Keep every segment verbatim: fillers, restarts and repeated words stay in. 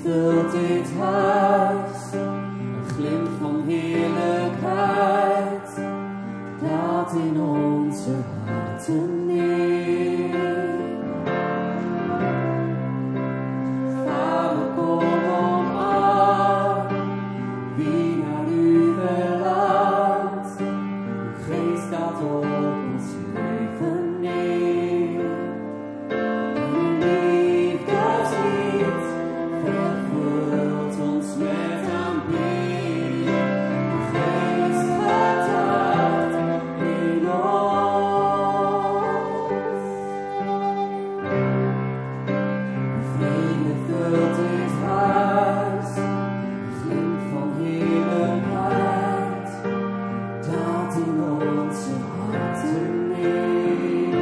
vult dit huis, een glimp van heerlijkheid daalt in onze harten neer. Vader, kom omarm wie naar u verlangt, uw geest daalt op ons leven neer. Uw liefdeslied vervult ons met aanbidding, uw geest getuigt in ons. Vrede vult dit huis, een glimp van heerlijkheid daalt in onze harten neer.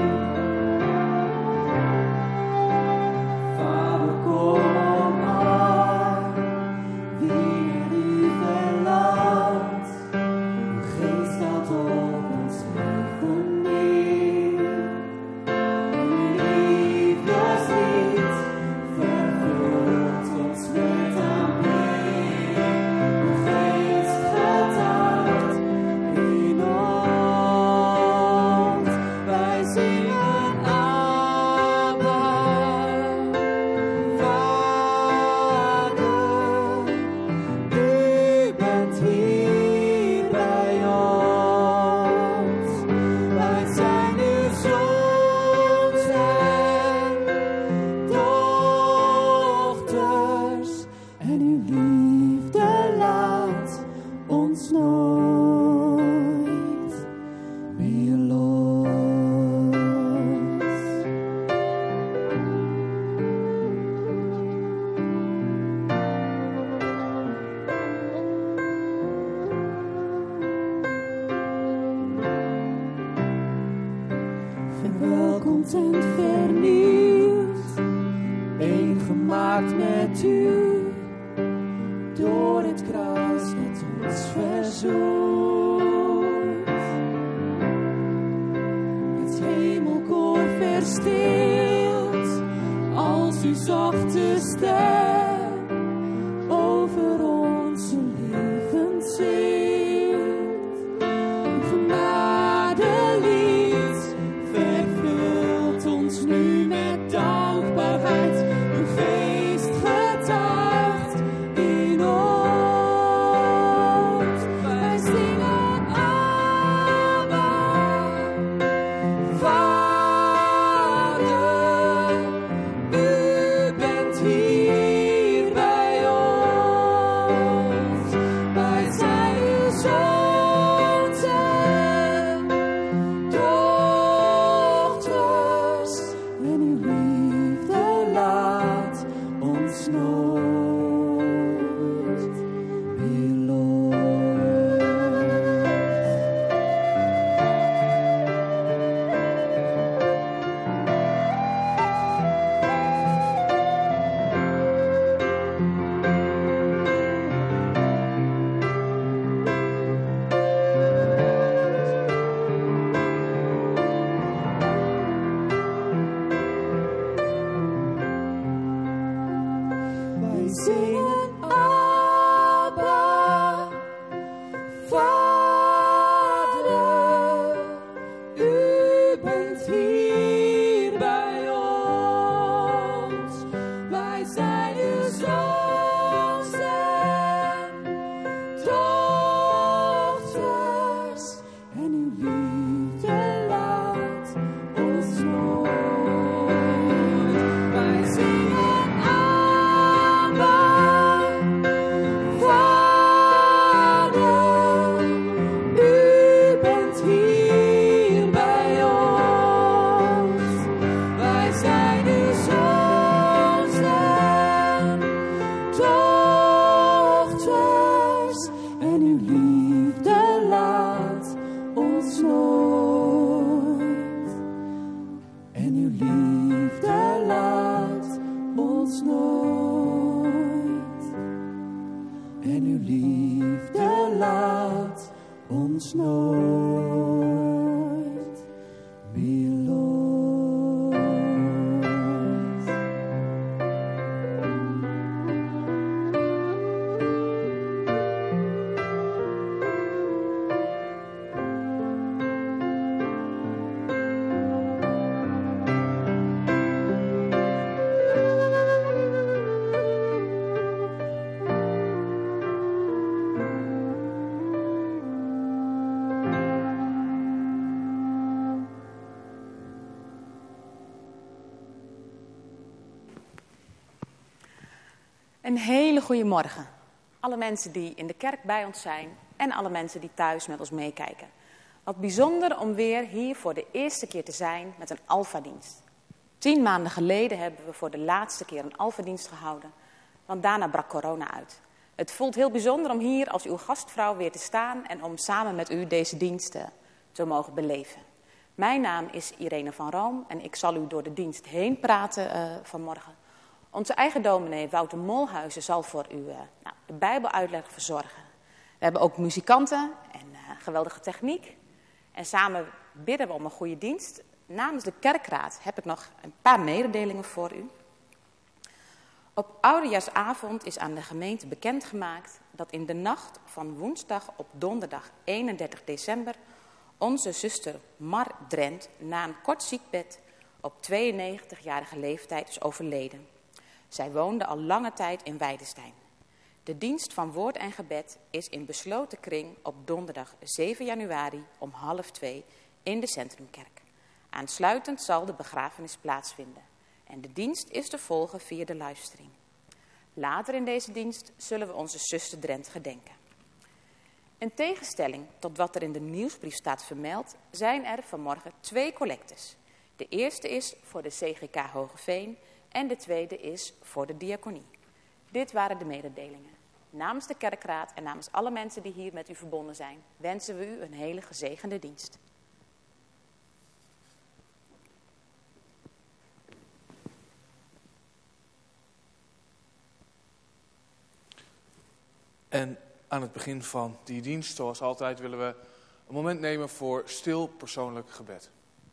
Vader, kom omarm wie naar u verlangt, uw geest daalt op ons leven neer. Uw liefdeslied vervult ons met aanbidding, uw geest getuigt in ons. Wij zingen Abba, Vader, u bent hier bij ons. Wij zijn uw zoons en dochters, en uw liefde laat ons nooit meer los. Verwelkomd en vernieuwd, één gemaakt met u, door het kruis het ons verzoent. Het hemelkoor verstilt, als uw zachte stem over onze leven zingt. Uw genadelied vervult ons nu met dankbaarheid, uw geest getuigt in ons. Wij zingen Abba, Vader, u bent hier Een hele goede morgen. Alle mensen die in de kerk bij ons zijn en alle mensen die thuis met ons meekijken. Wat bijzonder om weer hier voor de eerste keer te zijn met een alfadienst. Tien maanden geleden hebben we voor de laatste keer een alfadienst gehouden, want daarna brak corona uit. Het voelt heel bijzonder om hier als uw gastvrouw weer te staan en om samen met u deze diensten te mogen beleven. Mijn naam is Irene van Room en ik zal u door de dienst heen praten uh, vanmorgen. Onze eigen dominee Wouter Molhuizen zal voor u uh, nou, de Bijbeluitleg verzorgen. We hebben ook muzikanten en uh, geweldige techniek. En samen bidden we om een goede dienst. Namens de kerkraad heb ik nog een paar mededelingen voor u. Op Oudejaarsavond is aan de gemeente bekendgemaakt dat in de nacht van woensdag op donderdag eenendertig december... onze zuster Mar Drent na een kort ziekbed op tweeënnegentigjarige leeftijd is overleden. Zij woonde al lange tijd in Weidestein. De dienst van woord en gebed is in besloten kring op donderdag zeven januari om half twee in de Centrumkerk. Aansluitend zal de begrafenis plaatsvinden. En de dienst is te volgen via de livestream. Later in deze dienst zullen we onze zuster Drent gedenken. In tegenstelling tot wat er in de nieuwsbrief staat vermeld, zijn er vanmorgen twee collectes. De eerste is voor de C G K Hogeveen en de tweede is voor de diaconie. Dit waren de mededelingen. Namens de kerkraad en namens alle mensen die hier met u verbonden zijn, wensen we u een hele gezegende dienst. En aan het begin van die dienst, zoals altijd, willen we een moment nemen voor stil persoonlijk gebed.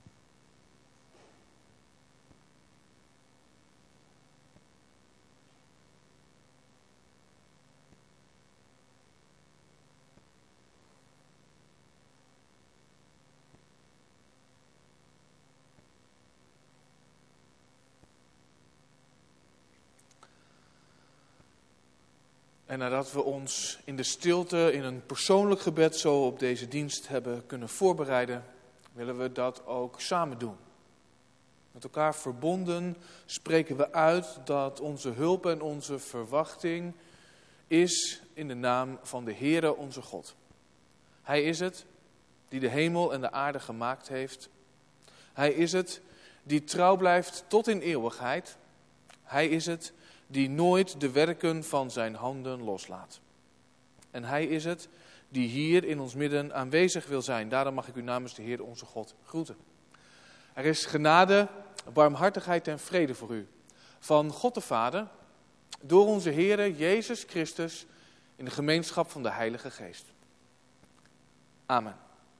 En nadat we ons in de stilte, in een persoonlijk gebed zo op deze dienst hebben kunnen voorbereiden, willen we dat ook samen doen. Met elkaar verbonden spreken we uit dat onze hulp en onze verwachting is in de naam van de Heere onze God. Hij is het die de hemel en de aarde gemaakt heeft. Hij is het die trouw blijft tot in eeuwigheid. Hij is het die nooit de werken van zijn handen loslaat. En hij is het die hier in ons midden aanwezig wil zijn. Daarom mag ik u namens de Heer onze God groeten. Er is genade, barmhartigheid en vrede voor u. Van God de Vader, door onze Heere Jezus Christus, in de gemeenschap van de Heilige Geest. Amen.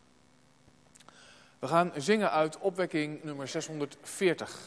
We gaan zingen uit opwekking nummer zeshonderdveertig.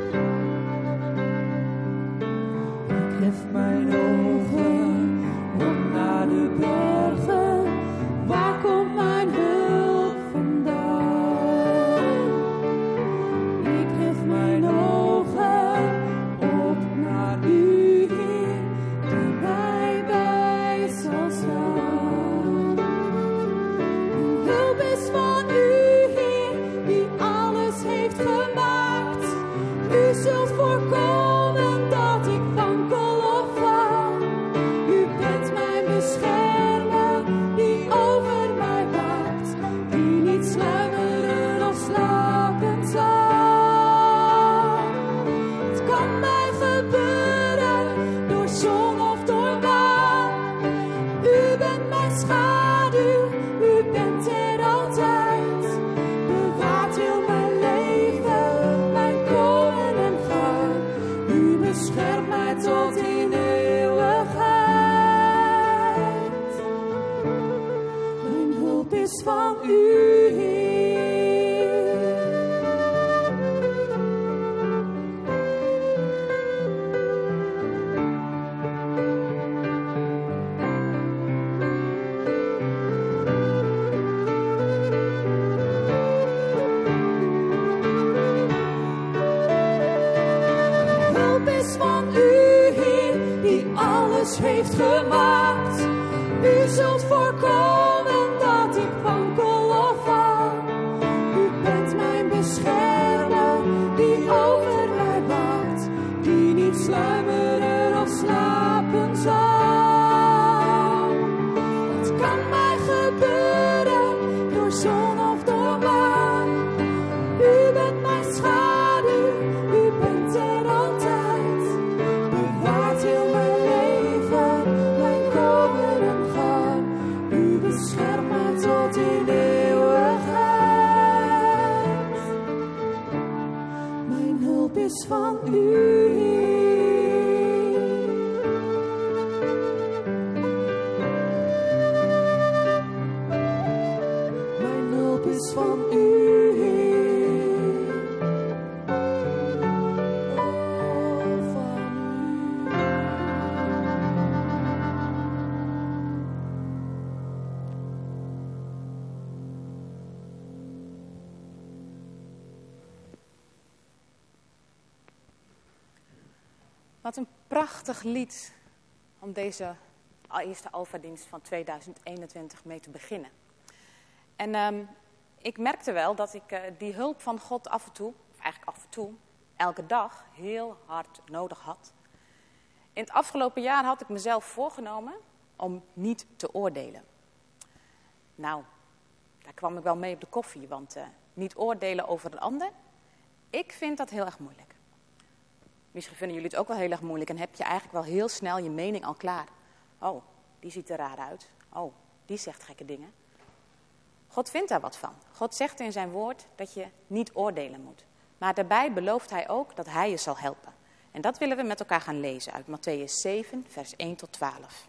Hef mijn ogen op U zult voorkomen dat ik wankel of val. U bent mijn beschermer die over mij waakt, die niet sluimeren of slapen zal. Het kan mij gebeuren door zon of door maan. U bent mijn schaduw, u bent er altijd. Bewaart heel mijn leven, mijn komen en gaan. U beschermt mij tot in eeuwigheid. Mijn hulp is van u, Heer. Hulp is van u, Heer, die alles heeft gemaakt. U zult voorkomen dat ik wankel of val. U bent mijn beschermer die over mij waakt, die niet sluimeren of slapen zal. Het kan mij gebeuren door zon of door maan. U bent mijn schaduw, u bent er altijd. Bewaart heel mijn leven, mijn komen en gaan. U beschermt mij tot in eeuwigheid. Mijn hulp is van u, Heer. Mijn hulp is van u, Heer. Oh, van u. Wat een prachtig lied om deze eerste Alpha-dienst van tweeduizend eenentwintig mee te beginnen. En um, ik merkte wel dat ik uh, die hulp van God af en toe, of eigenlijk af en toe, elke dag heel hard nodig had. In het afgelopen jaar had ik mezelf voorgenomen om niet te oordelen. Nou, daar kwam ik wel mee op de koffie, want uh, niet oordelen over een ander, ik vind dat heel erg moeilijk. Misschien vinden jullie het ook wel heel erg moeilijk en heb je eigenlijk wel heel snel je mening al klaar. Oh, die ziet er raar uit. Oh, die zegt gekke dingen. God vindt daar wat van. God zegt in zijn woord dat je niet oordelen moet. Maar daarbij belooft hij ook dat hij je zal helpen. En dat willen we met elkaar gaan lezen uit Mattheüs zeven, vers één tot twaalf.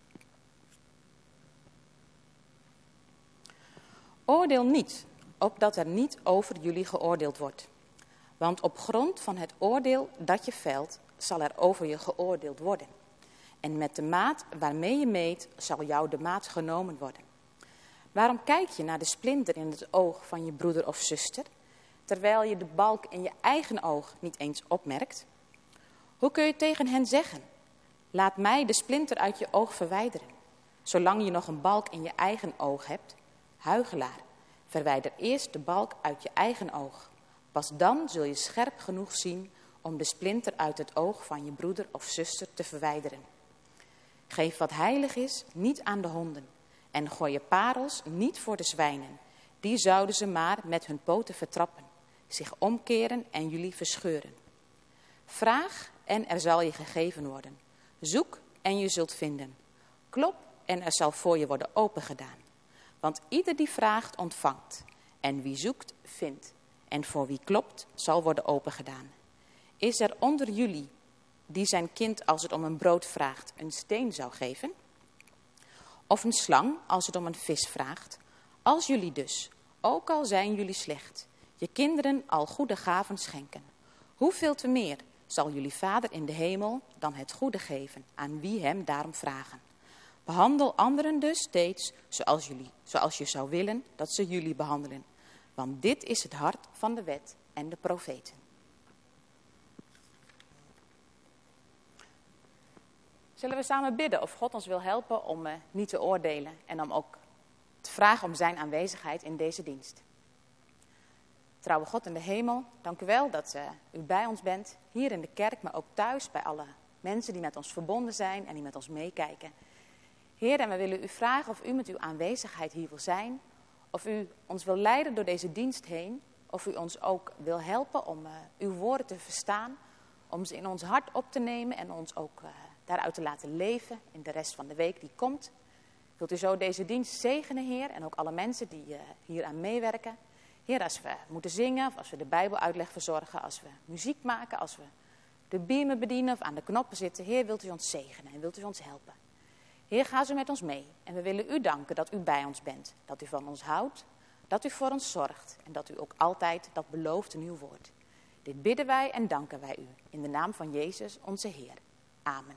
Oordeel niet, opdat er niet over jullie geoordeeld wordt. Want op grond van het oordeel dat je velt, zal er over je geoordeeld worden. En met de maat waarmee je meet, zal jou de maat genomen worden. Waarom kijk je naar de splinter in het oog van je broeder of zuster, terwijl je de balk in je eigen oog niet eens opmerkt? Hoe kun je tegen hen zeggen, laat mij de splinter uit je oog verwijderen, zolang je nog een balk in je eigen oog hebt? Huichelaar, verwijder eerst de balk uit je eigen oog. Pas dan zul je scherp genoeg zien om de splinter uit het oog van je broeder of zuster te verwijderen. Geef wat heilig is niet aan de honden en gooi je parels niet voor de zwijnen. Die zouden ze maar met hun poten vertrappen, zich omkeren en jullie verscheuren. Vraag en er zal je gegeven worden. Zoek en je zult vinden. Klop en er zal voor je worden opengedaan. Want ieder die vraagt ontvangt en wie zoekt vindt. En voor wie klopt, zal worden opengedaan. Is er onder jullie die zijn kind, als het om een brood vraagt, een steen zou geven? Of een slang, als het om een vis vraagt? Als jullie dus, ook al zijn jullie slecht, je kinderen al goede gaven schenken. Hoeveel te meer zal jullie Vader in de hemel dan het goede geven aan wie hem daarom vragen? Behandel anderen dus steeds zoals, jullie, zoals je zou willen dat ze jullie behandelen. Want dit is het hart van de wet en de profeten. Zullen we samen bidden of God ons wil helpen om uh, niet te oordelen en om ook te vragen om zijn aanwezigheid in deze dienst. Trouwe God in de hemel, dank u wel dat uh, u bij ons bent, hier in de kerk, maar ook thuis bij alle mensen die met ons verbonden zijn en die met ons meekijken. Heer, en we willen u vragen of u met uw aanwezigheid hier wil zijn, of u ons wil leiden door deze dienst heen, of u ons ook wil helpen om uh, uw woorden te verstaan, om ze in ons hart op te nemen en ons ook uh, daaruit te laten leven in de rest van de week die komt. Wilt u zo deze dienst zegenen, Heer, en ook alle mensen die uh, hier aan meewerken. Heer, als we moeten zingen, of als we de Bijbeluitleg verzorgen, als we muziek maken, als we de biemen bedienen of aan de knoppen zitten. Heer, wilt u ons zegenen en wilt u ons helpen. Heer, ga zo met ons mee. En we willen u danken dat u bij ons bent, dat u van ons houdt, dat u voor ons zorgt en dat u ook altijd dat belooft in uw woord. Dit bidden wij en danken wij u in de naam van Jezus, onze Heer. Amen.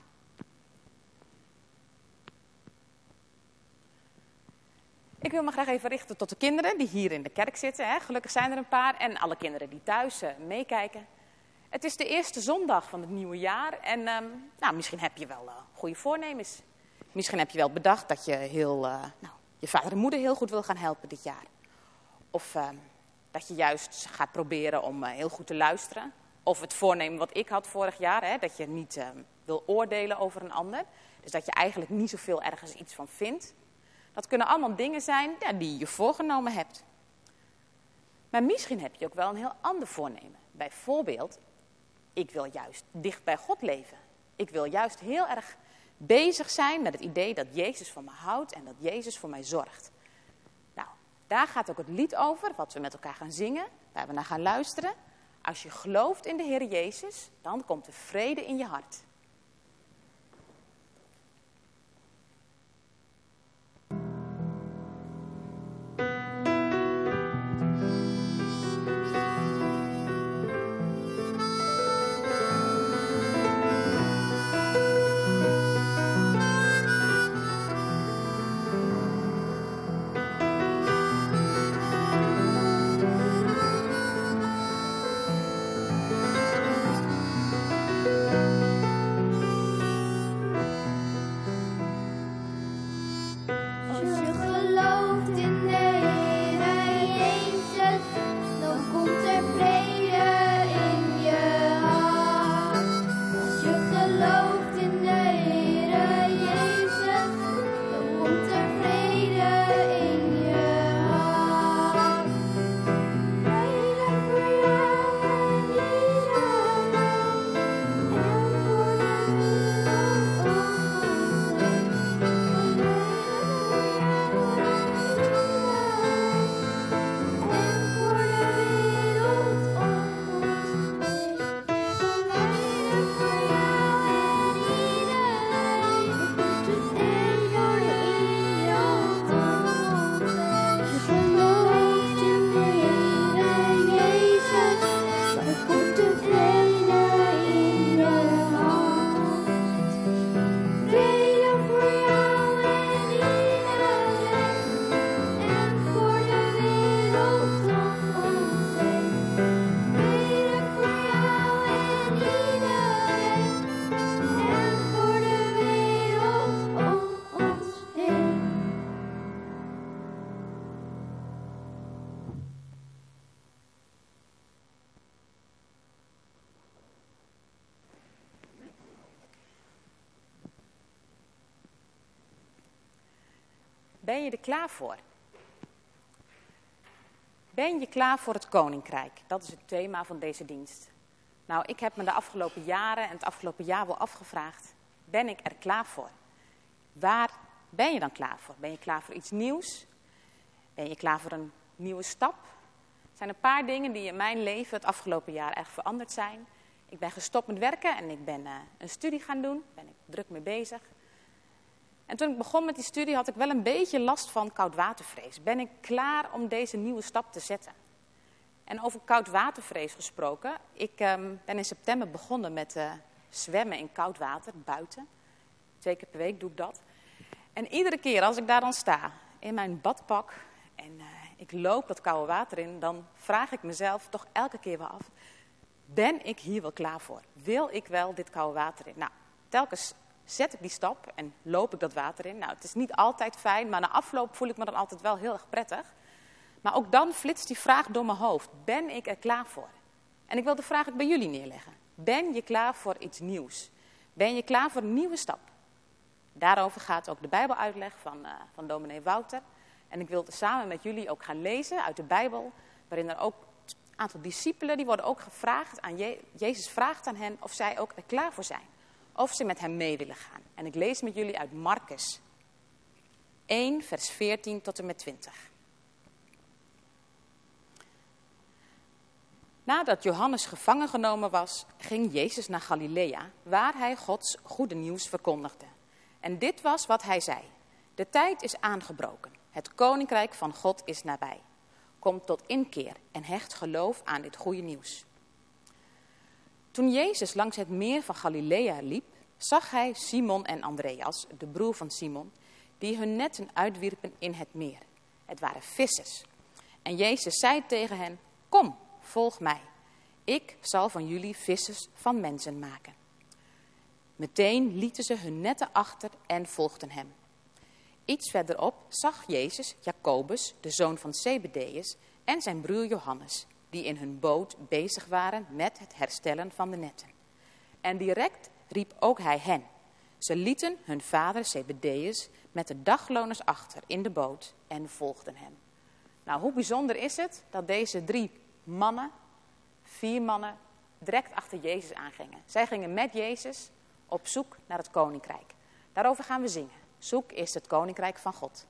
Ik wil me graag even richten tot de kinderen die hier in de kerk zitten. Hè. Gelukkig zijn er een paar. En alle kinderen die thuis uh, meekijken. Het is de eerste zondag van het nieuwe jaar. En um, nou, misschien heb je wel uh, goede voornemens. Misschien heb je wel bedacht dat je heel, uh, nou, je vader en moeder heel goed wil gaan helpen dit jaar. Of uh, dat je juist gaat proberen om uh, heel goed te luisteren. Of het voornemen wat ik had vorig jaar. Hè, dat je niet uh, wil oordelen over een ander. Dus dat je eigenlijk niet zoveel ergens iets van vindt. Dat kunnen allemaal dingen zijn ja, die je voorgenomen hebt. Maar misschien heb je ook wel een heel ander voornemen. Bijvoorbeeld, ik wil juist dicht bij God leven. Ik wil juist heel erg bezig zijn met het idee dat Jezus van me houdt en dat Jezus voor mij zorgt. Nou, daar gaat ook het lied over, wat we met elkaar gaan zingen, waar we naar gaan luisteren. Als je gelooft in de Heer Jezus, dan komt er vrede in je hart. Ben je er klaar voor? Ben je klaar voor het koninkrijk? Dat is het thema van deze dienst. Nou, ik heb me de afgelopen jaren en het afgelopen jaar wel afgevraagd, ben ik er klaar voor? Waar ben je dan klaar voor? Ben je klaar voor iets nieuws? Ben je klaar voor een nieuwe stap? Er zijn een paar dingen die in mijn leven het afgelopen jaar erg veranderd zijn. Ik ben gestopt met werken en ik ben uh, een studie gaan doen. Daar ben ik druk mee bezig. En toen ik begon met die studie had ik wel een beetje last van koudwatervrees. Ben ik klaar om deze nieuwe stap te zetten? En over koudwatervrees gesproken. Ik um, ben in september begonnen met uh, zwemmen in koud water, buiten. Twee keer per week doe ik dat. En iedere keer als ik daar dan sta, in mijn badpak, en uh, ik loop dat koude water in, dan vraag ik mezelf toch elke keer wel af, ben ik hier wel klaar voor? Wil ik wel dit koude water in? Nou, telkens zet ik die stap en loop ik dat water in. Nou, het is niet altijd fijn, maar na afloop voel ik me dan altijd wel heel erg prettig. Maar ook dan flitst die vraag door mijn hoofd. Ben ik er klaar voor? En ik wil de vraag ook bij jullie neerleggen. Ben je klaar voor iets nieuws? Ben je klaar voor een nieuwe stap? Daarover gaat ook de Bijbeluitleg van, uh, van dominee Wouter. En ik wil samen met jullie ook gaan lezen uit de Bijbel, waarin er ook een aantal discipelen, die worden ook gevraagd aan Je- Jezus vraagt aan hen of zij ook er klaar voor zijn. Of ze met hem mee willen gaan. En ik lees met jullie uit Markus één, vers veertien tot en met twintig. Nadat Johannes gevangen genomen was, ging Jezus naar Galilea, waar hij Gods goede nieuws verkondigde. En dit was wat hij zei. De tijd is aangebroken. Het koninkrijk van God is nabij. Kom tot inkeer en hecht geloof aan dit goede nieuws. Toen Jezus langs het meer van Galilea liep, zag hij Simon en Andreas, de broer van Simon, die hun netten uitwierpen in het meer. Het waren vissers. En Jezus zei tegen hen, kom, volg mij. Ik zal van jullie vissers van mensen maken. Meteen lieten ze hun netten achter en volgden hem. Iets verderop zag Jezus Jacobus, de zoon van Zebedeus, en zijn broer Johannes, die in hun boot bezig waren met het herstellen van de netten. En direct riep ook hij hen. Ze lieten hun vader Zebedeus met de dagloners achter in de boot en volgden hem. Nou, hoe bijzonder is het dat deze drie mannen, vier mannen, direct achter Jezus aangingen. Zij gingen met Jezus op zoek naar het koninkrijk. Daarover gaan we zingen. Zoek is het koninkrijk van God.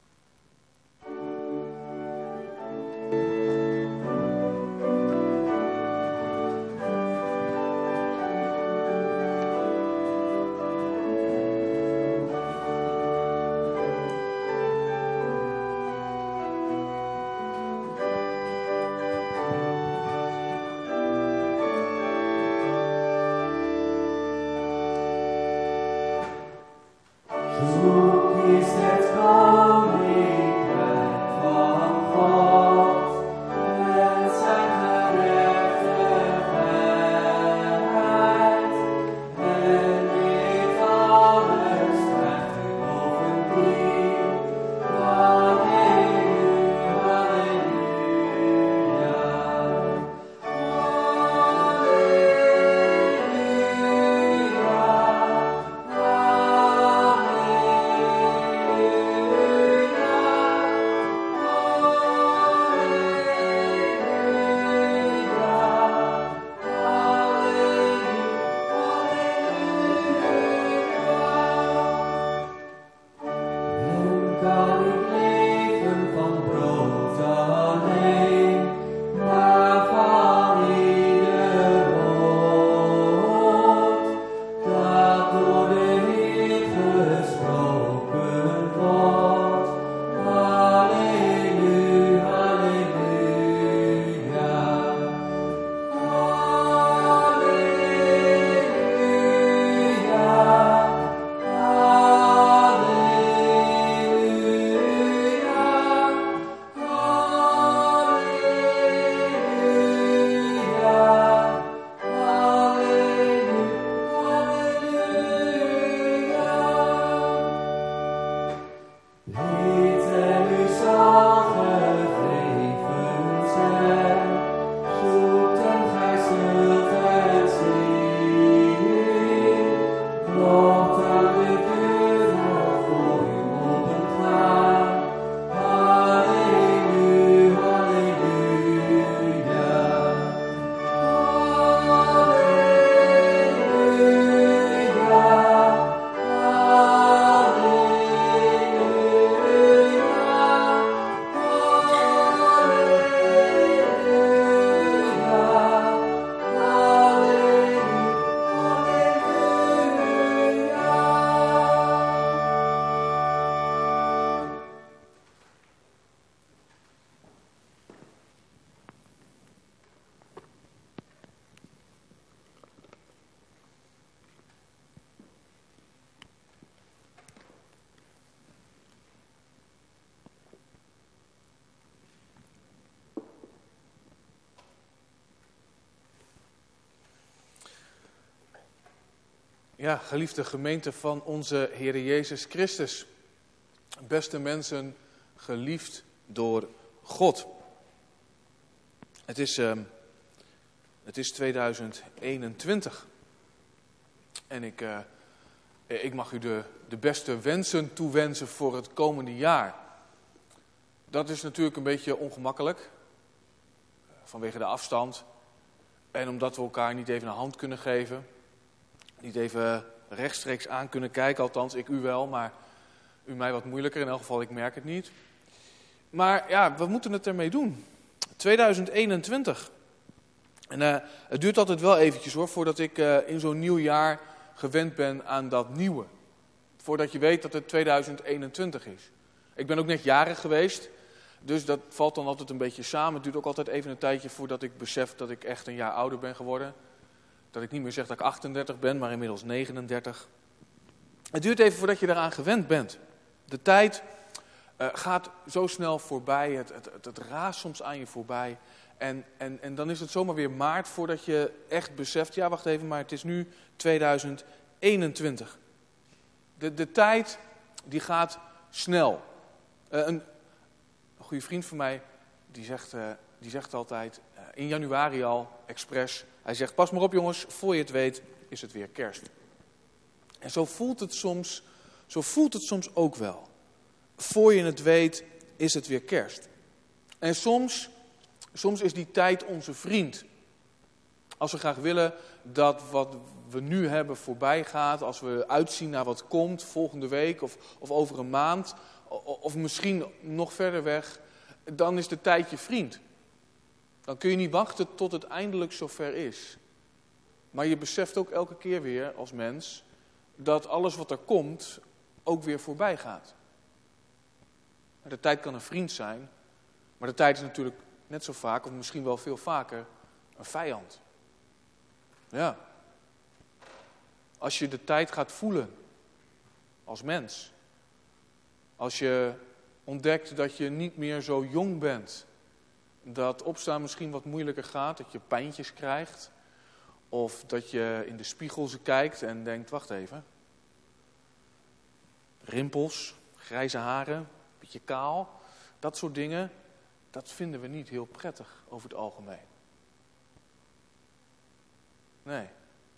Ja, geliefde gemeente van onze Heer Jezus Christus. Beste mensen, geliefd door God. Het is, uh, het is tweeduizend eenentwintig. En ik, uh, ik mag u de, de beste wensen toewensen voor het komende jaar. Dat is natuurlijk een beetje ongemakkelijk. Vanwege de afstand. En omdat we elkaar niet even een hand kunnen geven. Niet even rechtstreeks aan kunnen kijken. Althans, ik u wel, maar u mij wat moeilijker. In elk geval, ik merk het niet. Maar ja, we moeten het ermee doen. tweeduizend eenentwintig. En uh, het duurt altijd wel eventjes hoor, voordat ik uh, in zo'n nieuw jaar gewend ben aan dat nieuwe. Voordat je weet dat het tweeduizend eenentwintig is. Ik ben ook net jarig geweest, dus dat valt dan altijd een beetje samen. Het duurt ook altijd even een tijdje voordat ik besef dat ik echt een jaar ouder ben geworden. Dat ik niet meer zeg dat ik achtendertig ben, maar inmiddels negenendertig. Het duurt even voordat je daaraan gewend bent. De tijd uh, gaat zo snel voorbij, het, het, het, het raast soms aan je voorbij. En, en, en dan is het zomaar weer maart voordat je echt beseft, ja wacht even, maar het is nu tweeduizend eenentwintig. De, de tijd die gaat snel. Uh, een, een goede vriend van mij, die zegt, uh, die zegt altijd, uh, in januari al, expres, hij zegt, pas maar op jongens, voor je het weet is het weer kerst. En zo voelt het soms, zo voelt het soms ook wel. Voor je het weet is het weer kerst. En soms, soms is die tijd onze vriend. Als we graag willen dat wat we nu hebben voorbij gaat, als we uitzien naar wat komt volgende week of, of over een maand, of misschien nog verder weg, dan is de tijd je vriend. Dan kun je niet wachten tot het eindelijk zover is. Maar je beseft ook elke keer weer als mens dat alles wat er komt ook weer voorbij gaat. De tijd kan een vriend zijn, maar de tijd is natuurlijk net zo vaak, of misschien wel veel vaker, een vijand. Ja. Als je de tijd gaat voelen als mens, als je ontdekt dat je niet meer zo jong bent, dat opstaan misschien wat moeilijker gaat, dat je pijntjes krijgt, of dat je in de spiegel kijkt en denkt, wacht even, rimpels, grijze haren, beetje kaal, dat soort dingen, dat vinden we niet heel prettig over het algemeen. Nee.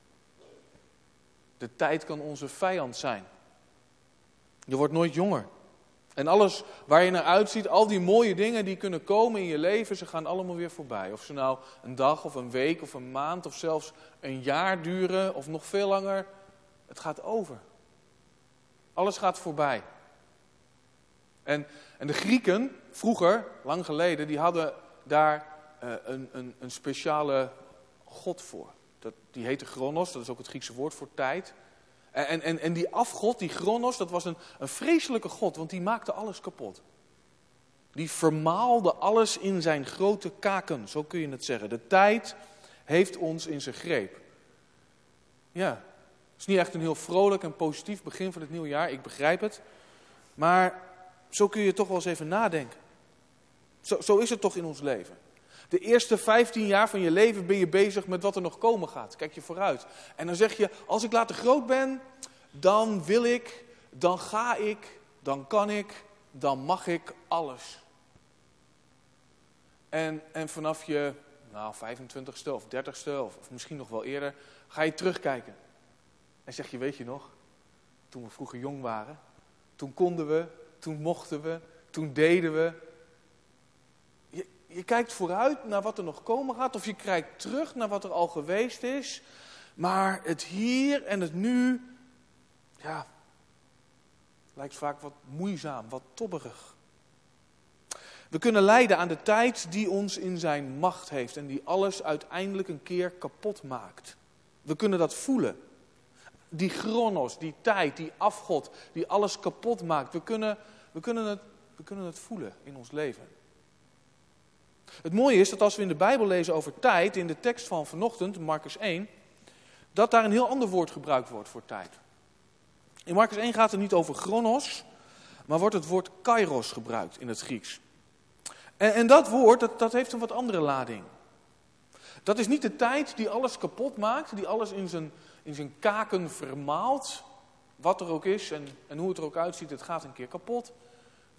De tijd kan onze vijand zijn. Je wordt nooit jonger. En alles waar je naar uitziet, al die mooie dingen die kunnen komen in je leven, ze gaan allemaal weer voorbij. Of ze nou een dag of een week of een maand of zelfs een jaar duren of nog veel langer. Het gaat over. Alles gaat voorbij. En, en de Grieken, vroeger, lang geleden, die hadden daar uh, een, een, een speciale god voor. Dat, die heette Chronos, dat is ook het Griekse woord voor tijd. En, en, en die afgod, die Chronos, dat was een, een vreselijke god, want die maakte alles kapot. Die vermaalde alles in zijn grote kaken, zo kun je het zeggen. De tijd heeft ons in zijn greep. Ja, het is niet echt een heel vrolijk en positief begin van het nieuwe jaar, ik begrijp het. Maar zo kun je toch wel eens even nadenken. Zo, zo is het toch in ons leven. De eerste vijftien jaar van je leven ben je bezig met wat er nog komen gaat. Kijk je vooruit. En dan zeg je, als ik later groot ben, dan wil ik, dan ga ik, dan kan ik, dan mag ik alles. En, en vanaf je nou, vijfentwintigste of dertigste of, of misschien nog wel eerder, ga je terugkijken. En zeg je, weet je nog, toen we vroeger jong waren, toen konden we, toen mochten we, toen deden we. Je, je kijkt vooruit naar wat er nog komen gaat, of je kijkt terug naar wat er al geweest is. Maar het hier en het nu, ja, lijkt vaak wat moeizaam, wat tobberig. We kunnen lijden aan de tijd die ons in zijn macht heeft en die alles uiteindelijk een keer kapot maakt. We kunnen dat voelen. Die chronos, die tijd, die afgod, die alles kapot maakt. We kunnen, we kunnen het, we kunnen het voelen in ons leven. Het mooie is dat als we in de Bijbel lezen over tijd, in de tekst van vanochtend, Marcus één, dat daar een heel ander woord gebruikt wordt voor tijd. In Marcus één gaat het niet over chronos, maar wordt het woord kairos gebruikt in het Grieks. En, en dat woord, dat, dat heeft een wat andere lading. Dat is niet de tijd die alles kapot maakt, die alles in zijn, in zijn kaken vermaalt. Wat er ook is en, en hoe het er ook uitziet, het gaat een keer kapot.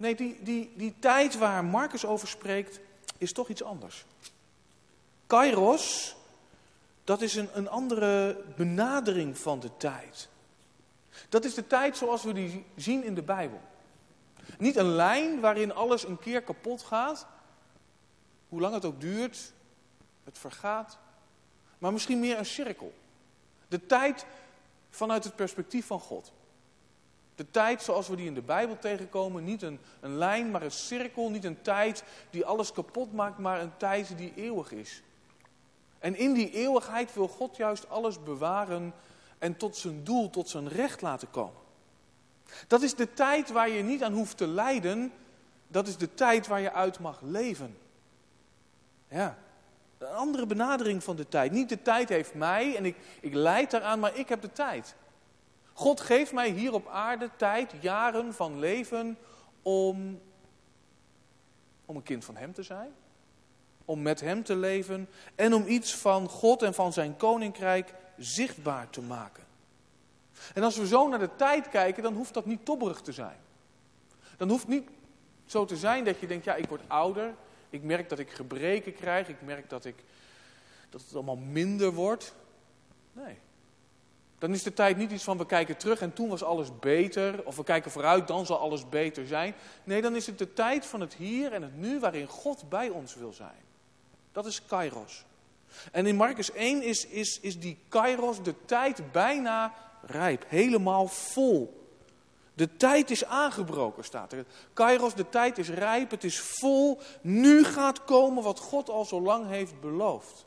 Nee, die, die, die tijd waar Marcus over spreekt, is toch iets anders. Kairos, dat is een, een andere benadering van de tijd. Dat is de tijd zoals we die zien in de Bijbel. Niet een lijn waarin alles een keer kapot gaat, hoe lang het ook duurt, het vergaat. Maar misschien meer een cirkel. De tijd vanuit het perspectief van God. De tijd zoals we die in de Bijbel tegenkomen, niet een, een lijn, maar een cirkel. Niet een tijd die alles kapot maakt, maar een tijd die eeuwig is. En in die eeuwigheid wil God juist alles bewaren en tot zijn doel, tot zijn recht laten komen. Dat is de tijd waar je niet aan hoeft te lijden. Dat is de tijd waar je uit mag leven. Ja, een andere benadering van de tijd. Niet de tijd heeft mij en ik, ik lijd daaraan, maar ik heb de tijd. God geeft mij hier op aarde tijd, jaren van leven om, om een kind van hem te zijn. Om met hem te leven en om iets van God en van zijn koninkrijk zichtbaar te maken. En als we zo naar de tijd kijken, dan hoeft dat niet tobberig te zijn. Dan hoeft niet zo te zijn dat je denkt, ja, ik word ouder. Ik merk dat ik gebreken krijg. Ik merk dat, ik, dat het allemaal minder wordt. Nee. Dan is de tijd niet iets van we kijken terug en toen was alles beter. Of we kijken vooruit, dan zal alles beter zijn. Nee, dan is het de tijd van het hier en het nu waarin God bij ons wil zijn. Dat is Kairos. En in Marcus één is, is, is die Kairos de tijd bijna rijp. Helemaal vol. De tijd is aangebroken, staat er. Kairos, de tijd is rijp, het is vol. Nu gaat komen wat God al zo lang heeft beloofd.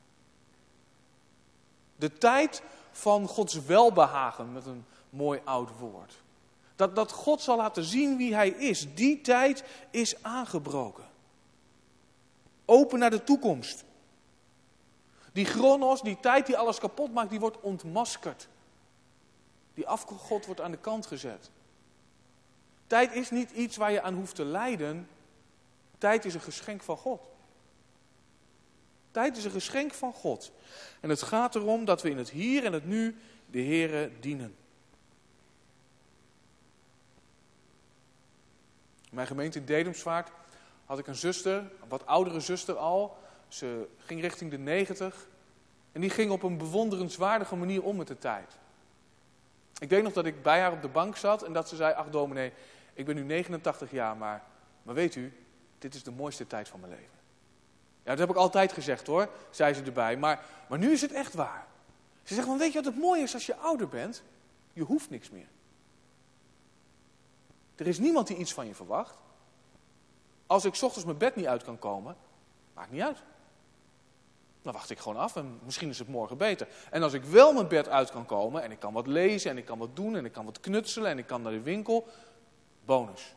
De tijd van Gods welbehagen, met een mooi oud woord. Dat, dat God zal laten zien wie hij is. Die tijd is aangebroken. Open naar de toekomst. Die chronos, die tijd die alles kapot maakt, die wordt ontmaskerd. Die afgod wordt aan de kant gezet. Tijd is niet iets waar je aan hoeft te lijden. Tijd is een geschenk van God. Tijd is een geschenk van God. En het gaat erom dat we in het hier en het nu de Here dienen. In mijn gemeente in Dedemsvaart had ik een zuster, een wat oudere zuster al. Ze ging richting de negentig. En die ging op een bewonderenswaardige manier om met de tijd. Ik weet nog dat ik bij haar op de bank zat en dat ze zei, ach dominee, ik ben nu negenentachtig jaar, maar, maar weet u, dit is de mooiste tijd van mijn leven. Ja, dat heb ik altijd gezegd hoor, zei ze erbij, maar, maar nu is het echt waar. Ze zegt, want weet je wat het mooie is als je ouder bent? Je hoeft niks meer. Er is niemand die iets van je verwacht. Als ik 's ochtends mijn bed niet uit kan komen, maakt niet uit. Dan wacht ik gewoon af en misschien is het morgen beter. En als ik wel mijn bed uit kan komen en ik kan wat lezen en ik kan wat doen en ik kan wat knutselen en ik kan naar de winkel, bonus.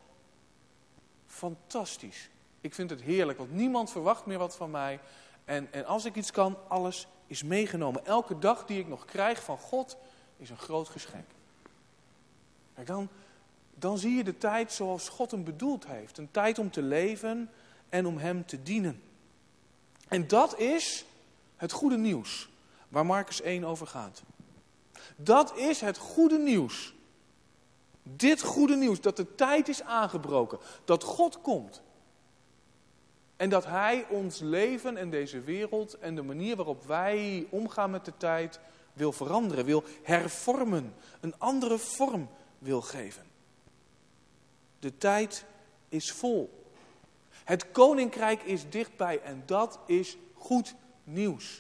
Fantastisch. Ik vind het heerlijk, want niemand verwacht meer wat van mij. En, en als ik iets kan, alles is meegenomen. Elke dag die ik nog krijg van God is een groot geschenk. Kijk, dan, dan zie je de tijd zoals God hem bedoeld heeft. Een tijd om te leven en om hem te dienen. En dat is het goede nieuws waar Marcus één over gaat. Dat is het goede nieuws. Dit goede nieuws, dat de tijd is aangebroken. Dat God komt. En dat hij ons leven en deze wereld en de manier waarop wij omgaan met de tijd wil veranderen, wil hervormen, een andere vorm wil geven. De tijd is vol. Het koninkrijk is dichtbij en dat is goed nieuws.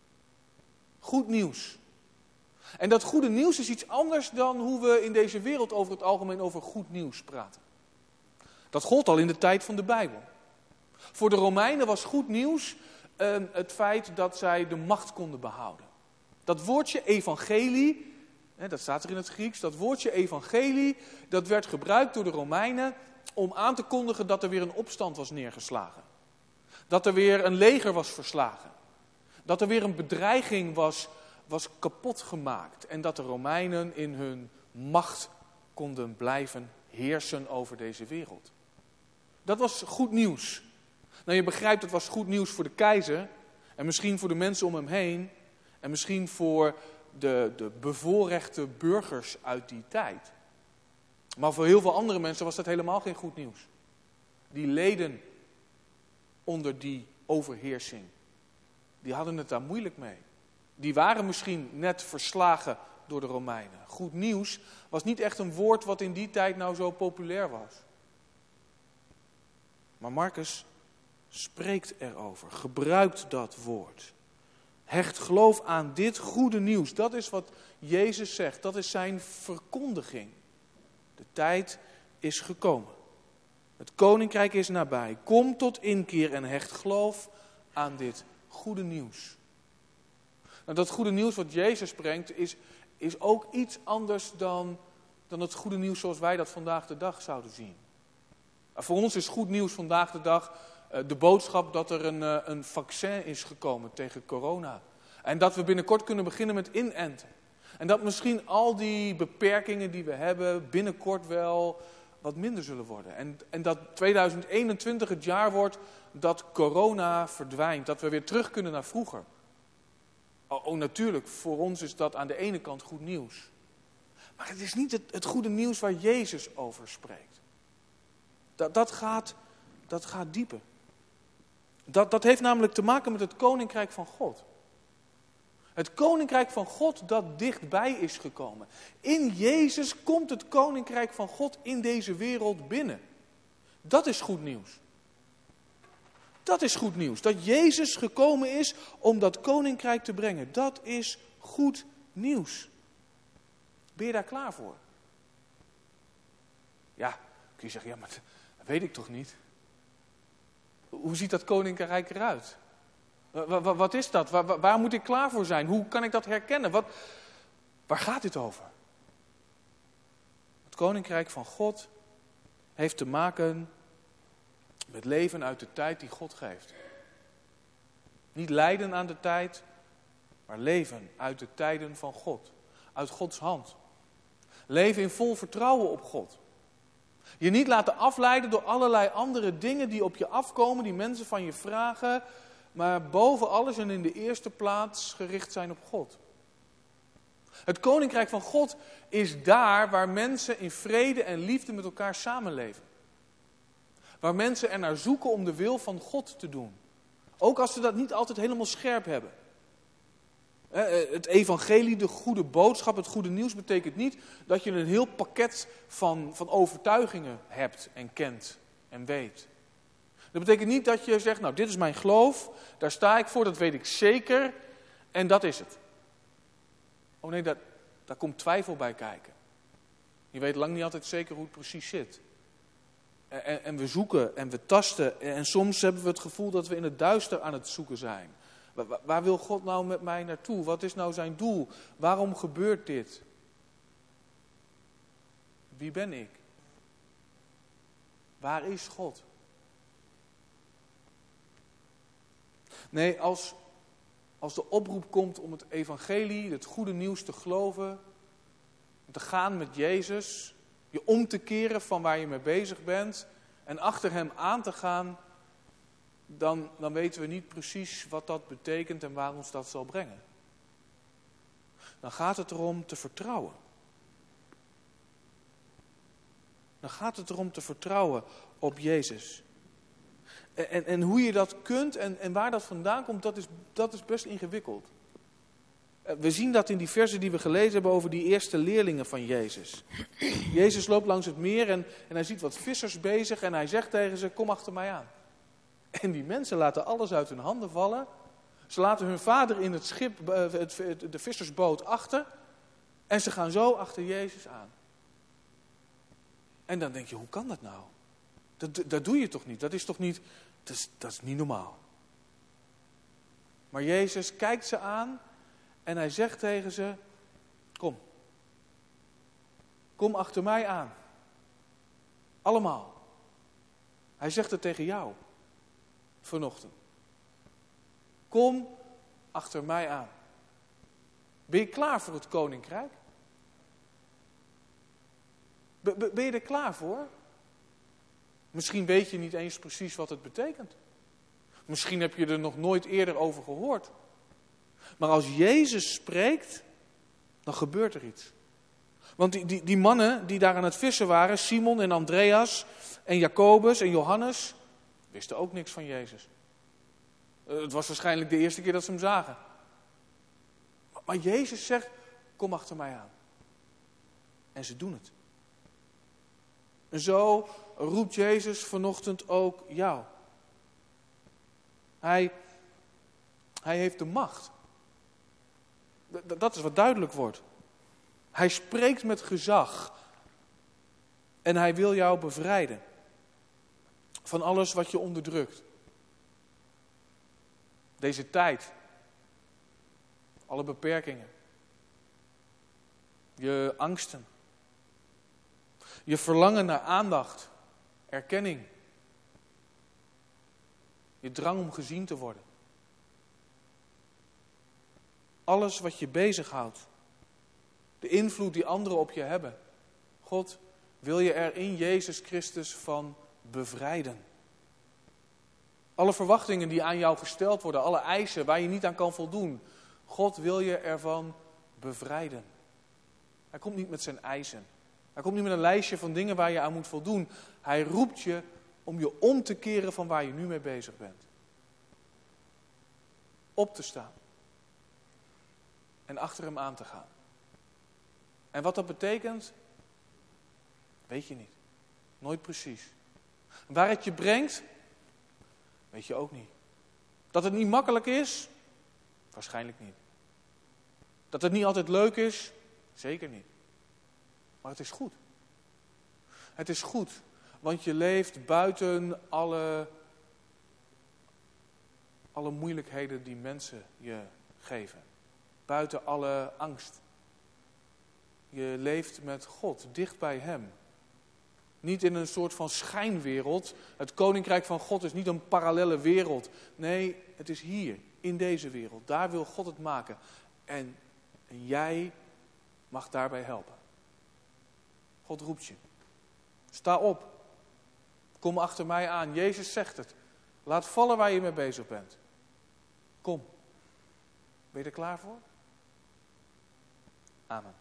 Goed nieuws. En dat goede nieuws is iets anders dan hoe we in deze wereld over het algemeen over goed nieuws praten. Dat gold al in de tijd van de Bijbel. Voor de Romeinen was goed nieuws uh, het feit dat zij de macht konden behouden. Dat woordje evangelie, hè, dat staat er in het Grieks, dat woordje evangelie, dat werd gebruikt door de Romeinen om aan te kondigen dat er weer een opstand was neergeslagen. Dat er weer een leger was verslagen. Dat er weer een bedreiging was, was kapot gemaakt. En dat de Romeinen in hun macht konden blijven heersen over deze wereld. Dat was goed nieuws. Nou, je begrijpt, het was goed nieuws voor de keizer. En misschien voor de mensen om hem heen. En misschien voor de, de bevoorrechte burgers uit die tijd. Maar voor heel veel andere mensen was dat helemaal geen goed nieuws. Die leden onder die overheersing. Die hadden het daar moeilijk mee. Die waren misschien net verslagen door de Romeinen. Goed nieuws was niet echt een woord wat in die tijd nou zo populair was. Maar Marcus spreekt erover, gebruikt dat woord. Hecht geloof aan dit goede nieuws. Dat is wat Jezus zegt, dat is zijn verkondiging. De tijd is gekomen. Het koninkrijk is nabij. Kom tot inkeer en hecht geloof aan dit goede nieuws. Nou, dat goede nieuws wat Jezus brengt is, is ook iets anders dan, dan het goede nieuws zoals wij dat vandaag de dag zouden zien. Voor ons is goed nieuws vandaag de dag uh, de boodschap dat er een, uh, een vaccin is gekomen tegen corona. En dat we binnenkort kunnen beginnen met inenten. En dat misschien al die beperkingen die we hebben binnenkort wel wat minder zullen worden. En, en dat tweeduizend eenentwintig het jaar wordt dat corona verdwijnt. Dat we weer terug kunnen naar vroeger. Oh, oh natuurlijk, voor ons is dat aan de ene kant goed nieuws. Maar het is niet het, het goede nieuws waar Jezus over spreekt. Dat, dat, gaat, dat gaat dieper. Dat, dat heeft namelijk te maken met het koninkrijk van God. Het koninkrijk van God dat dichtbij is gekomen. In Jezus komt het koninkrijk van God in deze wereld binnen. Dat is goed nieuws. Dat is goed nieuws. Dat Jezus gekomen is om dat koninkrijk te brengen. Dat is goed nieuws. Ben je daar klaar voor? Ja, kun je zeggen, ja, maar dat weet ik toch niet. Hoe ziet dat koninkrijk eruit? Wat is dat? Waar, waar moet ik klaar voor zijn? Hoe kan ik dat herkennen? Wat, waar gaat dit over? Het koninkrijk van God heeft te maken met leven uit de tijd die God geeft. Niet lijden aan de tijd, maar leven uit de tijden van God. Uit Gods hand. Leven in vol vertrouwen op God. Je niet laten afleiden door allerlei andere dingen die op je afkomen, die mensen van je vragen, maar boven alles en in de eerste plaats gericht zijn op God. Het koninkrijk van God is daar waar mensen in vrede en liefde met elkaar samenleven. Waar mensen er naar zoeken om de wil van God te doen. Ook als ze dat niet altijd helemaal scherp hebben. Het evangelie, de goede boodschap, het goede nieuws betekent niet dat je een heel pakket van, van overtuigingen hebt en kent en weet. Dat betekent niet dat je zegt, nou dit is mijn geloof, daar sta ik voor, dat weet ik zeker en dat is het. Oh nee, daar, daar komt twijfel bij kijken. Je weet lang niet altijd zeker hoe het precies zit. En, en we zoeken en we tasten en soms hebben we het gevoel dat we in het duister aan het zoeken zijn. Waar, waar wil God nou met mij naartoe? Wat is nou zijn doel? Waarom gebeurt dit? Wie ben ik? Waar is God? Nee, als, als de oproep komt om het evangelie, het goede nieuws te geloven, te gaan met Jezus, je om te keren van waar je mee bezig bent en achter hem aan te gaan, dan, dan weten we niet precies wat dat betekent en waar ons dat zal brengen. Dan gaat het erom te vertrouwen. Dan gaat het erom te vertrouwen op Jezus. En, en, en hoe je dat kunt en, en waar dat vandaan komt, dat is, dat is best ingewikkeld. We zien dat in die versen die we gelezen hebben over die eerste leerlingen van Jezus. Jezus loopt langs het meer en, en hij ziet wat vissers bezig en hij zegt tegen ze, kom achter mij aan. En die mensen laten alles uit hun handen vallen. Ze laten hun vader in het schip, het, de vissersboot achter. En ze gaan zo achter Jezus aan. En dan denk je, hoe kan dat nou? Dat, dat doe je toch niet? Dat is toch niet, dat is, dat is niet normaal. Maar Jezus kijkt ze aan en hij zegt tegen ze, kom. Kom achter mij aan. Allemaal. Hij zegt het tegen jou. Vanochtend. Kom achter mij aan. Ben je klaar voor het koninkrijk? Ben je er klaar voor? Misschien weet je niet eens precies wat het betekent. Misschien heb je er nog nooit eerder over gehoord. Maar als Jezus spreekt, dan gebeurt er iets. Want die, die, die mannen die daar aan het vissen waren, Simon en Andreas en Jacobus en Johannes, wisten ook niks van Jezus. Het was waarschijnlijk de eerste keer dat ze hem zagen. Maar Jezus zegt, kom achter mij aan. En ze doen het. En zo roept Jezus vanochtend ook jou. Hij, hij heeft de macht. D- dat is wat duidelijk wordt. Hij spreekt met gezag. En hij wil jou bevrijden. Van alles wat je onderdrukt. Deze tijd. Alle beperkingen. Je angsten. Je verlangen naar aandacht. Erkenning. Je drang om gezien te worden. Alles wat je bezighoudt. De invloed die anderen op je hebben. God wil je er in Jezus Christus van bevrijden. Alle verwachtingen die aan jou gesteld worden, alle eisen waar je niet aan kan voldoen. God wil je ervan bevrijden. Hij komt niet met zijn eisen. Hij komt niet met een lijstje van dingen waar je aan moet voldoen. Hij roept je om je om te keren van waar je nu mee bezig bent. Op te staan. En achter hem aan te gaan. En wat dat betekent, weet je niet. Nooit precies. Waar het je brengt, weet je ook niet. Dat het niet makkelijk is, waarschijnlijk niet. Dat het niet altijd leuk is, zeker niet. Maar het is goed. Het is goed, want je leeft buiten alle, alle moeilijkheden die mensen je geven. Buiten alle angst. Je leeft met God, dicht bij hem. Niet in een soort van schijnwereld. Het koninkrijk van God is niet een parallelle wereld. Nee, het is hier, in deze wereld. Daar wil God het maken. En, en jij mag daarbij helpen. God roept je. Sta op. Kom achter mij aan. Jezus zegt het. Laat vallen waar je mee bezig bent. Kom. Ben je er klaar voor? Amen.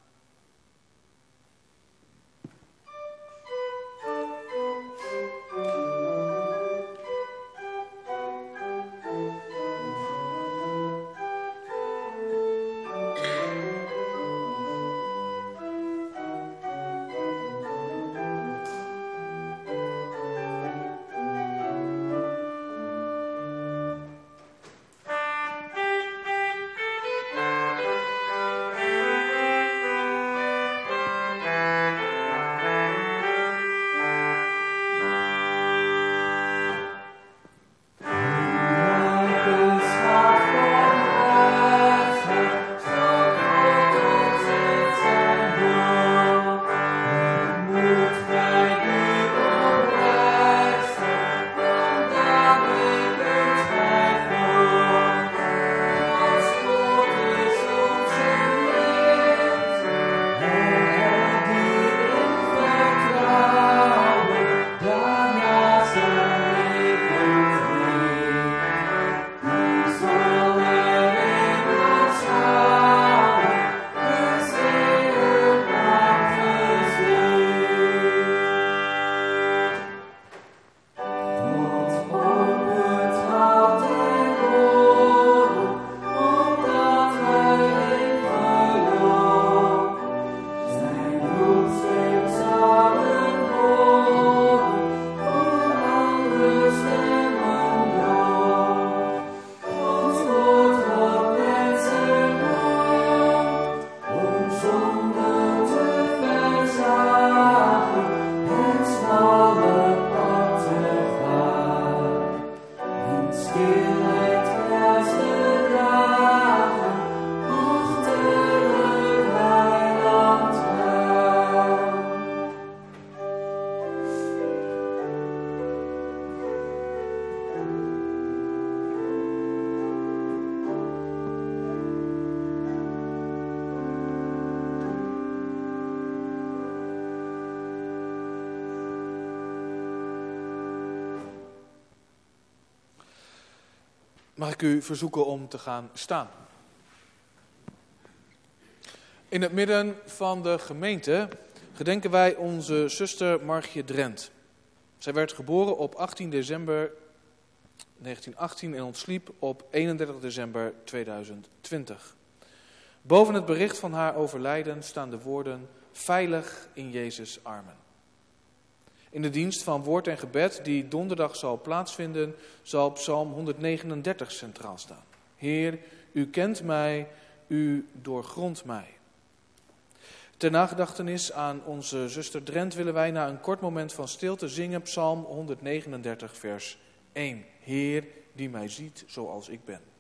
Mag ik u verzoeken om te gaan staan? In het midden van de gemeente gedenken wij onze zuster Margje Drent. Zij werd geboren op achttien december negentien achttien en ontsliep op eenendertig december tweeduizend twintig. Boven het bericht van haar overlijden staan de woorden: veilig in Jezus' armen. In de dienst van woord en gebed die donderdag zal plaatsvinden, zal Psalm honderdnegenendertig centraal staan. Heer, u kent mij, u doorgrondt mij. Ter nagedachtenis aan onze zuster Drent willen wij na een kort moment van stilte zingen Psalm honderdnegenendertig vers één. Heer, die mij ziet zoals ik ben.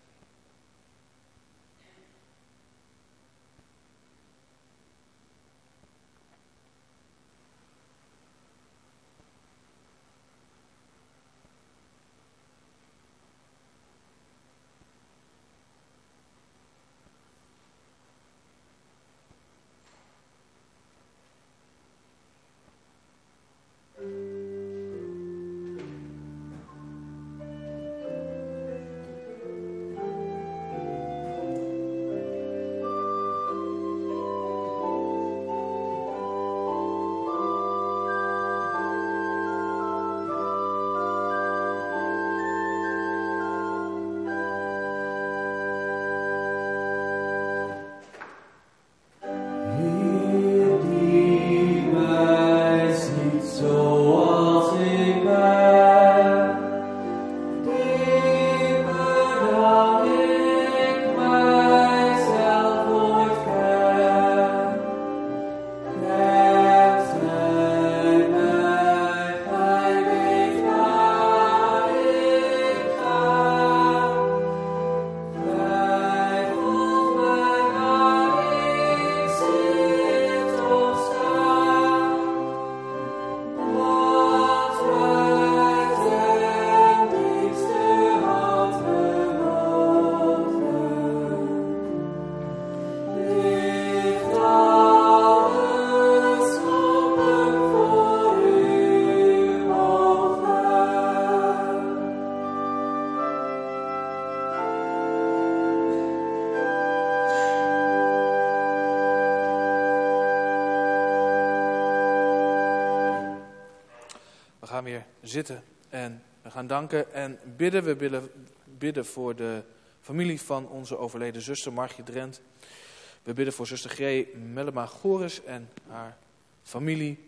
We gaan weer zitten en we gaan danken en bidden. We willen bidden voor de familie van onze overleden zuster Margje Drent. We bidden voor zuster G. Mellema-Goris en haar familie.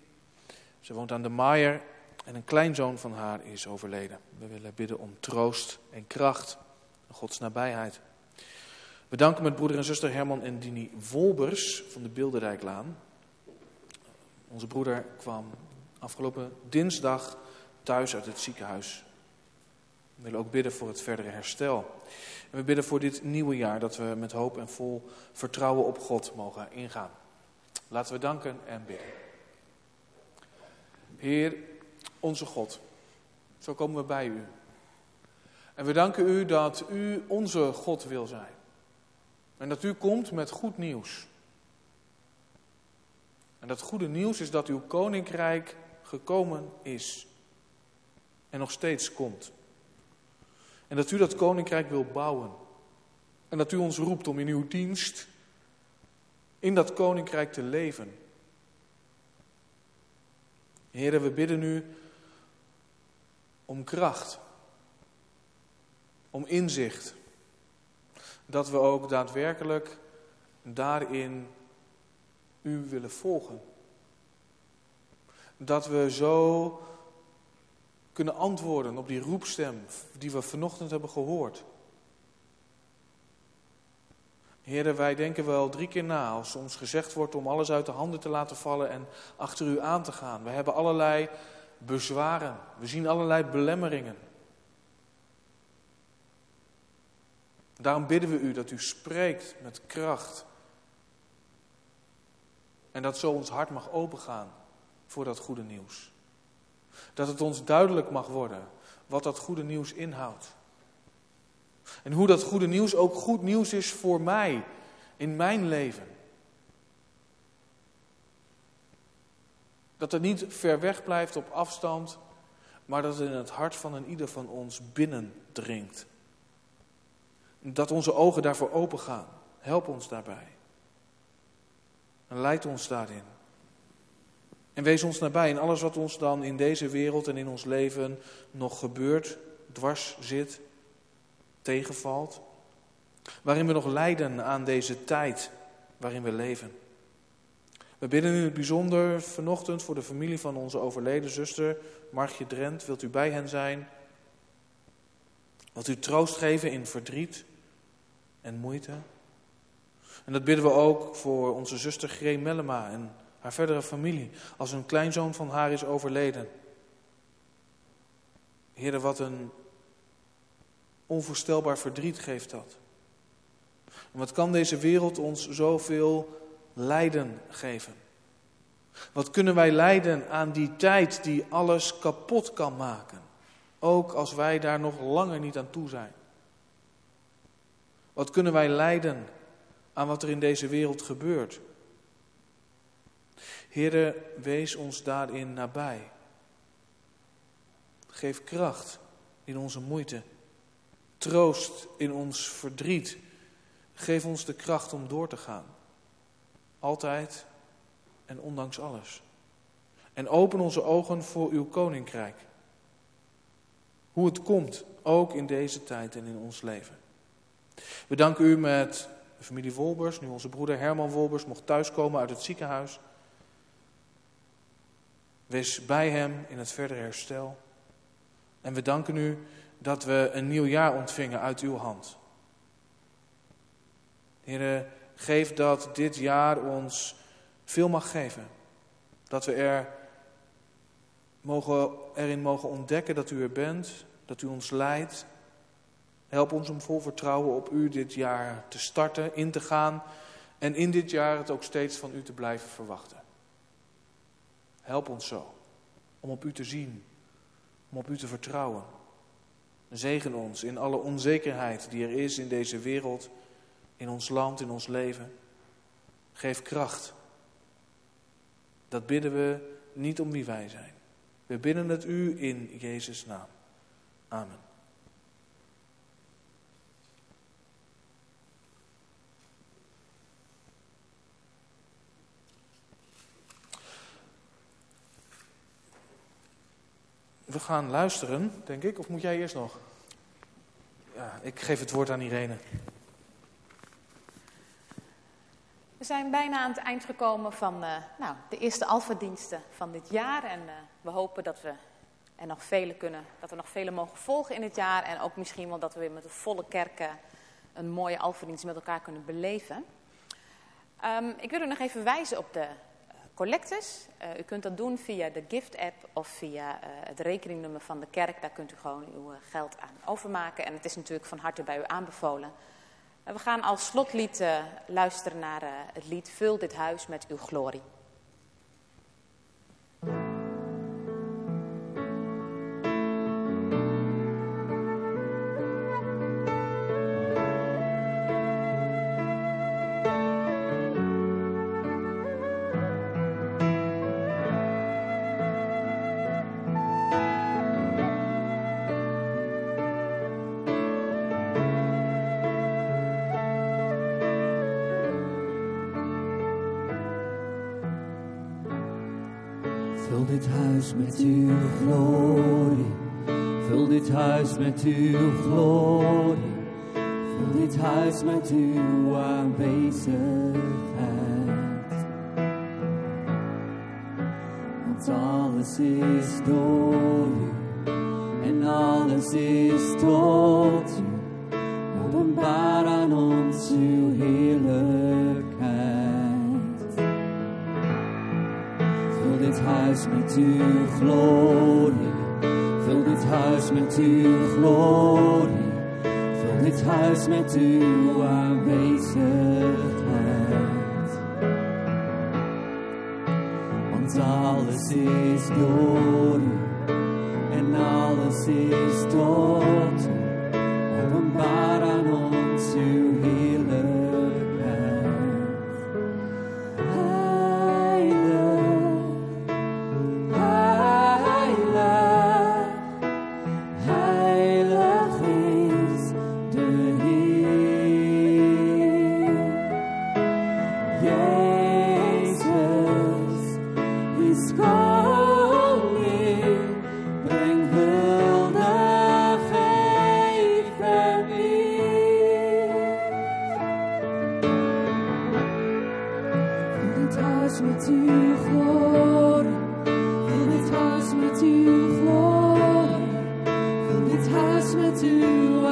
Ze woont aan de Maaier en een kleinzoon van haar is overleden. We willen bidden om troost en kracht en Gods nabijheid. We danken met broeder en zuster Herman en Dini Wolbers van de Bilderijklaan. Onze broeder kwam afgelopen dinsdag thuis uit het ziekenhuis. We willen ook bidden voor het verdere herstel. En we bidden voor dit nieuwe jaar dat we met hoop en vol vertrouwen op God mogen ingaan. Laten we danken en bidden. Heer, onze God, zo komen we bij u. En we danken u dat u onze God wil zijn. En dat u komt met goed nieuws. En dat goede nieuws is dat uw koninkrijk gekomen is. En nog steeds komt. En dat u dat koninkrijk wil bouwen. En dat u ons roept om in uw dienst in dat koninkrijk te leven. Heere, we bidden u om kracht. Om inzicht. Dat we ook daadwerkelijk daarin u willen volgen. Dat we zo kunnen antwoorden op die roepstem die we vanochtend hebben gehoord. Heren, wij denken wel drie keer na als ons gezegd wordt om alles uit de handen te laten vallen en achter u aan te gaan. We hebben allerlei bezwaren. We zien allerlei belemmeringen. Daarom bidden we u dat u spreekt met kracht. En dat zo ons hart mag opengaan voor dat goede nieuws. Dat het ons duidelijk mag worden wat dat goede nieuws inhoudt. En hoe dat goede nieuws ook goed nieuws is voor mij, in mijn leven. Dat het niet ver weg blijft op afstand, maar dat het in het hart van een ieder van ons binnendringt. Dat onze ogen daarvoor open gaan. Help ons daarbij. En leid ons daarin. En wees ons nabij in alles wat ons dan in deze wereld en in ons leven nog gebeurt, dwars zit, tegenvalt. Waarin we nog lijden aan deze tijd waarin we leven. We bidden in het bijzonder vanochtend voor de familie van onze overleden zuster Margje Drent. Wilt u bij hen zijn? Wilt u troost geven in verdriet en moeite? En dat bidden we ook voor onze zuster Gree Mellema en haar verdere familie, als een kleinzoon van haar is overleden. Heere, wat een onvoorstelbaar verdriet geeft dat. En wat kan deze wereld ons zoveel lijden geven? Wat kunnen wij lijden aan die tijd die alles kapot kan maken? Ook als wij daar nog langer niet aan toe zijn. Wat kunnen wij lijden aan wat er in deze wereld gebeurt? Heere, wees ons daarin nabij. Geef kracht in onze moeite. Troost in ons verdriet. Geef ons de kracht om door te gaan. Altijd en ondanks alles. En open onze ogen voor uw koninkrijk. Hoe het komt, ook in deze tijd en in ons leven. We danken u met de familie Wolbers, nu onze broeder Herman Wolbers mocht thuiskomen uit het ziekenhuis. Wees bij hem in het verdere herstel. En we danken u dat we een nieuw jaar ontvingen uit uw hand. Heere, geef dat dit jaar ons veel mag geven. Dat we er mogen, erin mogen ontdekken dat u er bent, dat u ons leidt. Help ons om vol vertrouwen op u dit jaar te starten, in te gaan en in dit jaar het ook steeds van u te blijven verwachten. Help ons zo om op u te zien, om op u te vertrouwen. Zegen ons in alle onzekerheid die er is in deze wereld, in ons land, in ons leven. Geef kracht. Dat bidden we niet om wie wij zijn. We bidden het u in Jezus' naam. Amen. We gaan luisteren, denk ik. Of moet jij eerst nog? Ja, ik geef het woord aan Irene. We zijn bijna aan het eind gekomen van uh, nou, de eerste alfadiensten van dit jaar. En uh, we hopen dat we er nog vele kunnen, dat we nog vele mogen volgen in dit jaar. En ook misschien wel dat we weer met de volle kerk uh, een mooie alfadienst met elkaar kunnen beleven. Um, ik wil u nog even wijzen op de collectes. Uh, u kunt dat doen via de gift-app of via uh, het rekeningnummer van de kerk. Daar kunt u gewoon uw uh, geld aan overmaken. En het is natuurlijk van harte bij u aanbevolen. Uh, we gaan als slotlied uh, luisteren naar uh, het lied Vul dit huis met uw glorie. Vul dit huis met uw glorie. Vul dit huis met uw glorie. Vul dit huis met uw aanwezigheid. Want alles is door u. En alles is tot u. Openbaar aan ons uw heerlijkheid. Vul dit huis met uw glorie. Vul dit huis met uw glorie. Vul dit huis met uw aanwezigheid. Want alles is door u. En alles is tot u. Openbaar aan ons uw heerlijkheid. Heilig, heilig is de Heer. dit huis met uw glorie. Vul dit huis met uw glorie. Vul dit huis met uw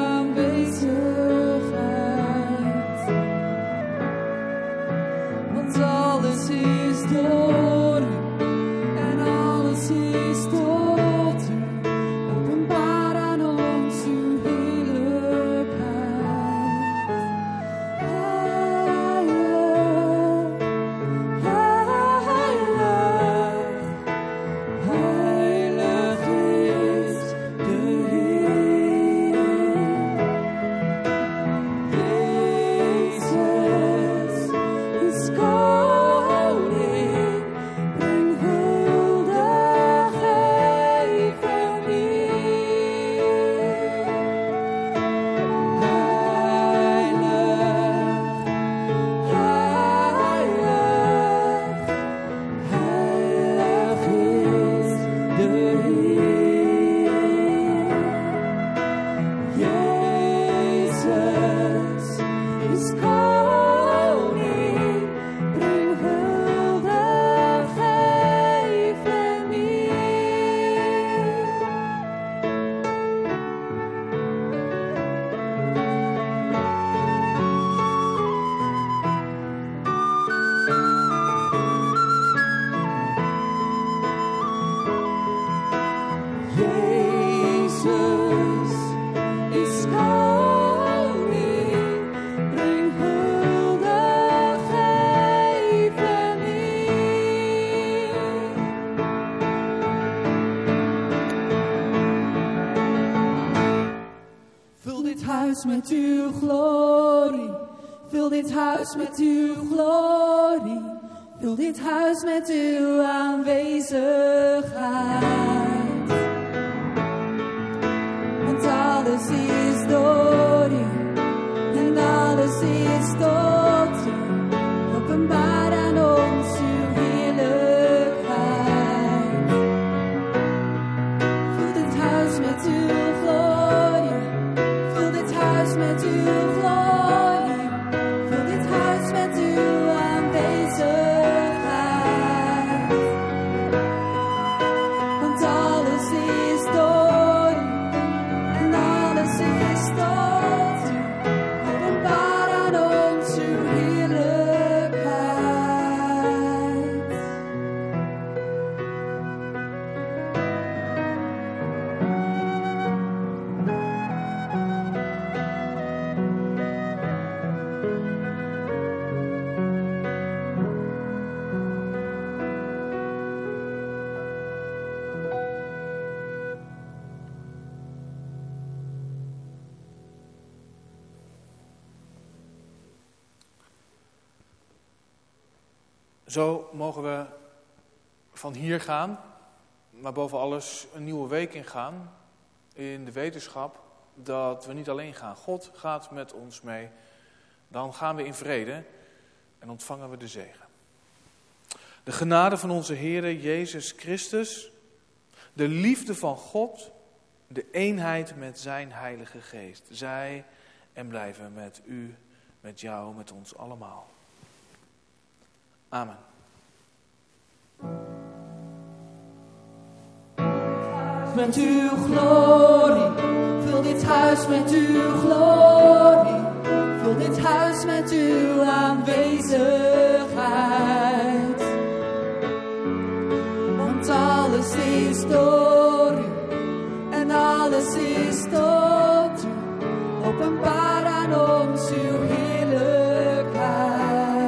aanwezigheid. Want alles is door u en alles is tot u. Openbaar aan ons uw heerlijkheid. Heilig, heilig, heilig is de Heer. Jezus is koning, breng hulde, geef hem eer. Heilig, heilig, heilig is de Heer. Jezus is koning, breng hulde, geef hem Jezus is koning, breng hulde, geef hem eer. Vul dit huis met uw glorie. Vul dit huis met uw glorie. Vul dit huis met uw aanwezigheid. Want alles is door u en alles is tot u. Openbaar aan ons uw heerlijkheid. Vul dit huis met uw glorie. Vul dit huis met uw glorie. Vul dit huis met uw aanwezigheid. Want alles is door u en alles is tot u. Openbaar aan ons uw heerlijkheid. Zo mogen we van hier gaan, maar boven alles een nieuwe week ingaan. In de wetenschap dat we niet alleen gaan. God gaat met ons mee. Dan gaan we in vrede en ontvangen we de zegen. De genade van onze Heere Jezus Christus, de liefde van God, de eenheid met zijn Heilige Geest. Zij en blijven met u, met jou, met ons allemaal. Amen. Met uw glorie, vul dit huis met uw glorie. Vul dit huis met uw aanwezigheid. Want alles is door u en alles is tot u. Openbaar aan ons uw heerlijkheid.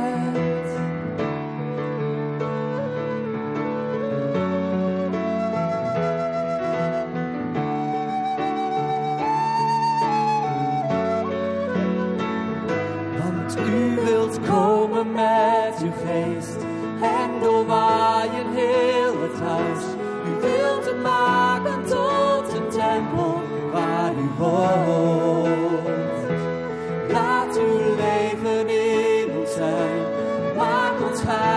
Want u wilt komen met uw geest en doorwaaien heel het huis. U wilt het maken tot een tempel waar u woont. Laat uw leven in ons zijn, maak ons heilig.